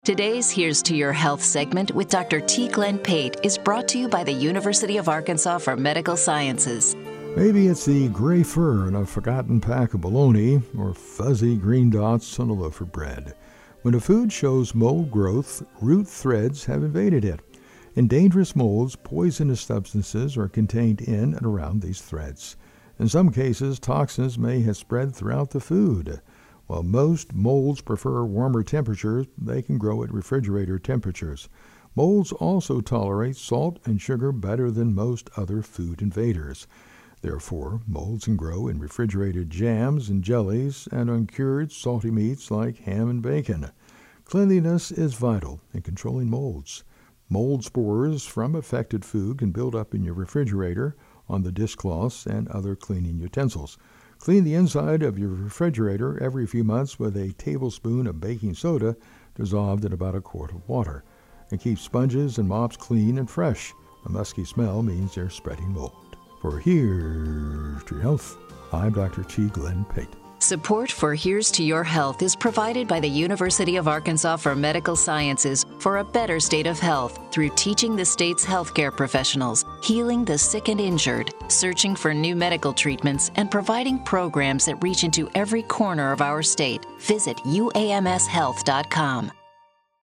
Today's Here's to Your Health segment with Dr. T. Glenn Pate is brought to you by the University of Arkansas for Medical Sciences. Maybe it's the gray fur in a forgotten pack of bologna or fuzzy green dots on a loaf of bread. When a food shows mold growth, root threads have invaded it. In dangerous molds, poisonous substances are contained in and around these threads. In some cases, toxins may have spread throughout the food. While most molds prefer warmer temperatures, they can grow at refrigerator temperatures. Molds also tolerate salt and sugar better than most other food invaders. Therefore, molds can grow in refrigerated jams and jellies and on cured salty meats like ham and bacon. Cleanliness is vital in controlling molds. Mold spores from affected food can build up in your refrigerator, on the dishcloths, and other cleaning utensils. Clean the inside of your refrigerator every few months with a tablespoon of baking soda dissolved in about a quart of water. And keep sponges and mops clean and fresh. A musky smell means they're spreading mold. For Here's to Your Health, I'm Dr. T. Glenn Pate. Support for Here's to Your Health is provided by the University of Arkansas for Medical Sciences for a better state of health through teaching the state's healthcare professionals, healing the sick and injured, searching for new medical treatments, and providing programs that reach into every corner of our state. Visit uamshealth.com.